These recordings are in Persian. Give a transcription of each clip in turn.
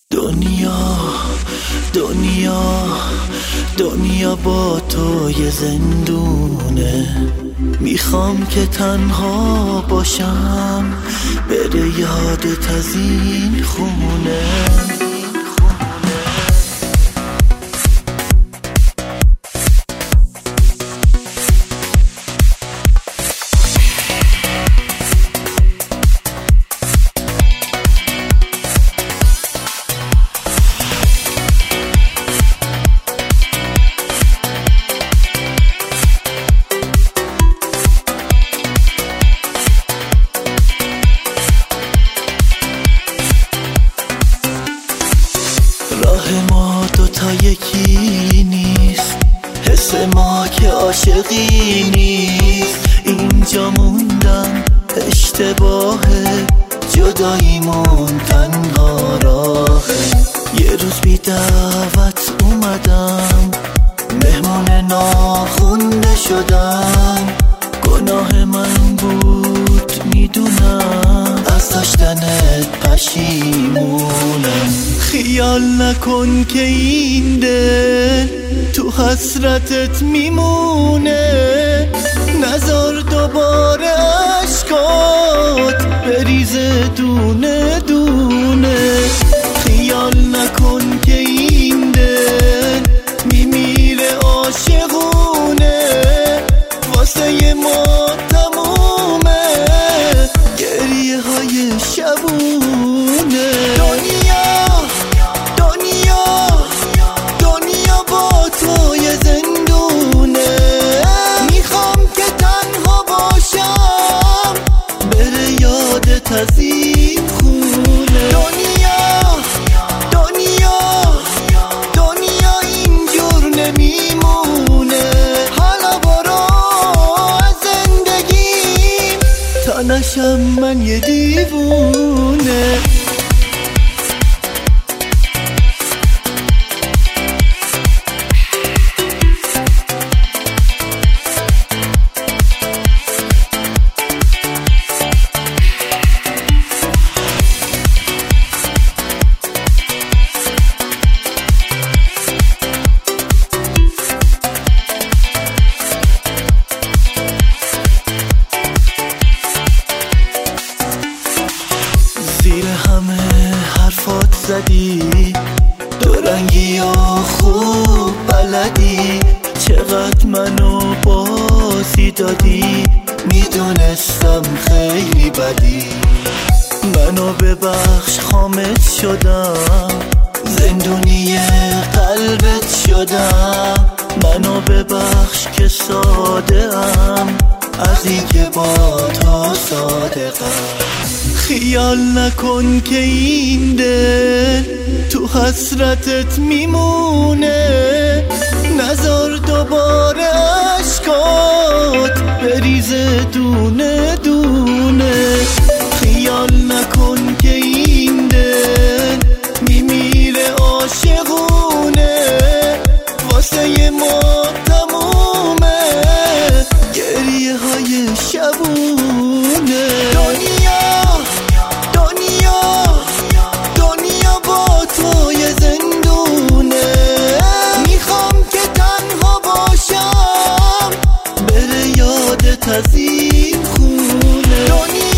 دنیا با تو یه زندونه، میخوام که تنها باشم بره یادت از این خونه. راه ما دوتا یکی نیست، حس ما که عاشقی نیست. اینجا موندم اشتباهه، جداییمون تنها راهه. یه روز بی دعوت اومدم، مهمون ناخونده شدم. گناه من بود میدونم، از داشتنت پشیمونم. خیال نکن که این دل تو حسرتت میمونه، نذار دوباره عشقات بریزه دونه دونه. خیال نکن که این دل میمیره عاشقونه، واسه ما تمومه گریه های شبونه. دنیا با تو یه زندونه، میخوام که تنها باشم بره یادت از این خونه. دنیا اینجور نمیمونه، حالا برو از زندگیم تا نشم من یه دیوونه. زیر همه حرفات زدی، دورنگی و خوب بلدی. چقدر منو بازی دادی، میدونستم خیلی بدی. منو ببخش خامت شدم، زندونی قلبت شدم. منو ببخش که ساده ام، از این که با تو صادقم. خیال نکن که این دل تو حسرتت میمونه، نذار دوباره عشقات بریزه دونه دونه. خیال نکن که این دل میمیره عاشقونه، واسه ما تمومه گریه های شبونه. دنیا با تو یه زندونه، میخوام که تنها باشم بره یادت از این خونه.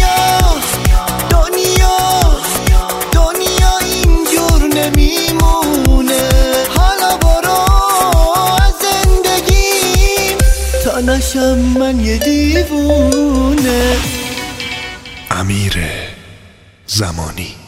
دنیا اینجور نمیمونه، حالا برو از زندگیم تا نشم من یه دیوونه. امیر زمانی.